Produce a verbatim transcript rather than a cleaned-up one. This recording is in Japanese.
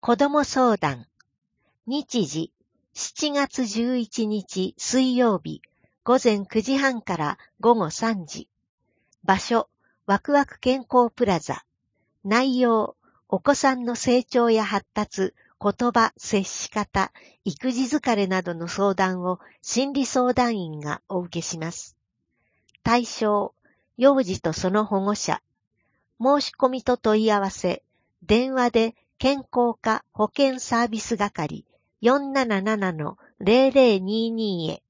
子ども相談。日時、しちがつじゅういちにち水曜日、ごぜんくじはんからごごさんじ。場所、ワクワク健康プラザ。内容、お子さんの成長や発達、言葉、接し方、育児疲れなどの相談を心理相談員がお受けします。対象、幼児とその保護者。申し込みと問い合わせ、電話で健康課保健サービス係 よんなななのゼロゼロにーにー へ。